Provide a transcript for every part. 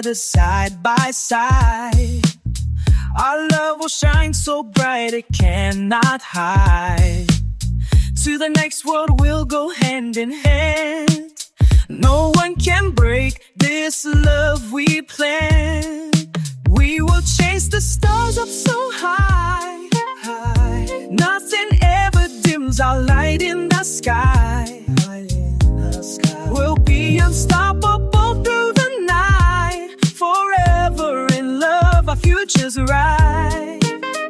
together side by side. Our love will shine so bright it cannot hide. To the next world we'll go hand in hand. No one can break this love we plan. We will chase the stars up so high, high. Nothing ever dims our light in the sky. We'll be unstoppable through the night. Forever in love, our future's right.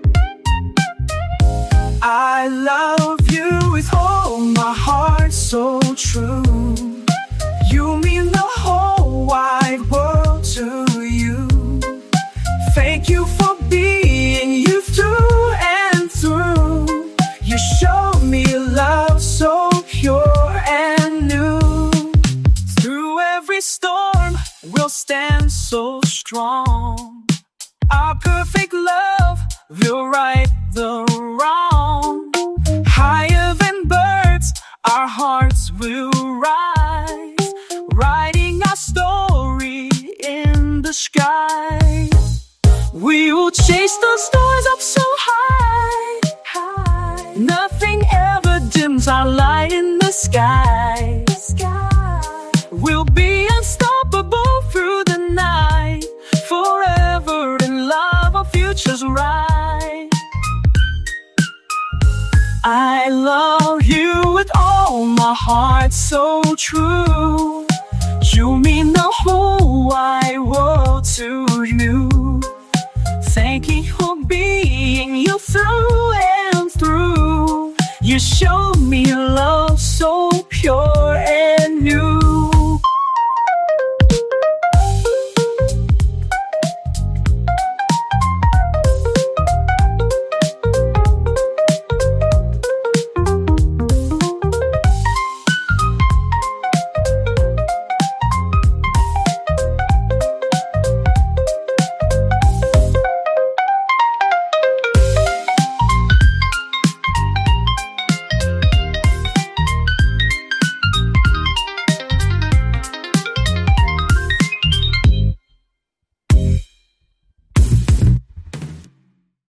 I love you with all my heart, so true. You mean the whole wide world to you. Thank you for being you through and through. You showed me love so pure and new. Through every storm, we'll stand so strong. Our perfect love will right the wrong. Higher than birds, our hearts will rise, writing our story in the sky. We will chase those stars up so high, high. Nothing ever dims our light in the sky. We'll be unstoppable through the night. Forever in love, our future's right. I love you with all my heart, so true. You mean the whole wide world to you. Thank you for being you through and through. You showed me love so pure and